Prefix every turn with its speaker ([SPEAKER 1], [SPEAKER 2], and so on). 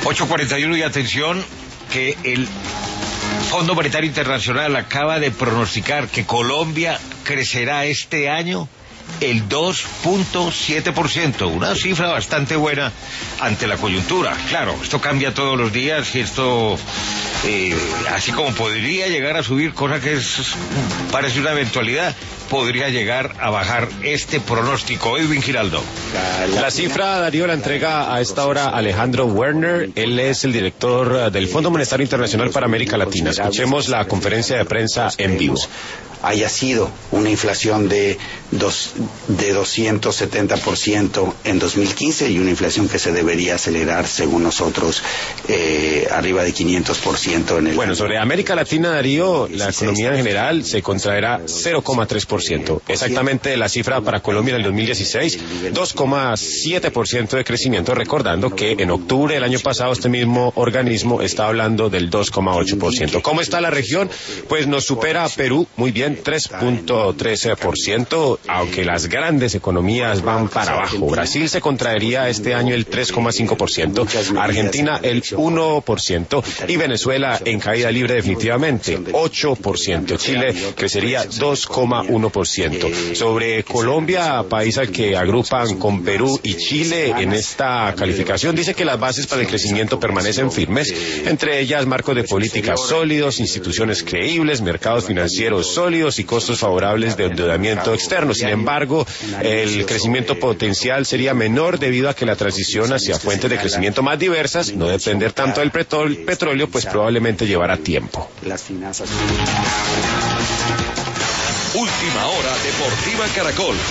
[SPEAKER 1] 8:41 y atención que el Fondo Monetario Internacional acaba de pronosticar que Colombia crecerá este año el 2.7%, una cifra bastante buena ante la coyuntura. Claro, esto cambia todos los días y esto, así como podría llegar a subir, cosa que parece una eventualidad, podría llegar a bajar este pronóstico. Edwin Giraldo.
[SPEAKER 2] La cifra, Darío, la entrega a esta hora Alejandro Werner. Él es el director del Fondo Monetario Internacional para América Latina. Escuchemos la conferencia de prensa en vivo.
[SPEAKER 3] Haya sido una inflación de 270% en 2015 y una inflación que se debería acelerar, según nosotros, arriba de 500% en el...
[SPEAKER 2] Bueno, sobre América Latina, Darío, la economía en general se contraerá 0,3%. Exactamente la cifra para Colombia en el 2016, 2,7% de crecimiento, recordando que en octubre del año pasado este mismo organismo está hablando del 2,8%. ¿Cómo está la región? Pues nos supera Perú, muy bien, 3.13%, aunque las grandes economías van para abajo. Brasil se contraería este año el 3,5%, Argentina el 1% y Venezuela en caída libre definitivamente, 8%. Chile crecería 2,1%. Sobre Colombia, país al que agrupan con Perú y Chile en esta calificación, dice que las bases para el crecimiento permanecen firmes, entre ellas marcos de políticas sólidos, instituciones creíbles, mercados financieros sólidos y costos favorables de endeudamiento externo. Sin embargo, el crecimiento potencial sería menor debido a que la transición hacia fuentes de crecimiento más diversas, no depender tanto del petróleo, pues probablemente llevará tiempo.
[SPEAKER 4] Última hora Deportiva Caracol.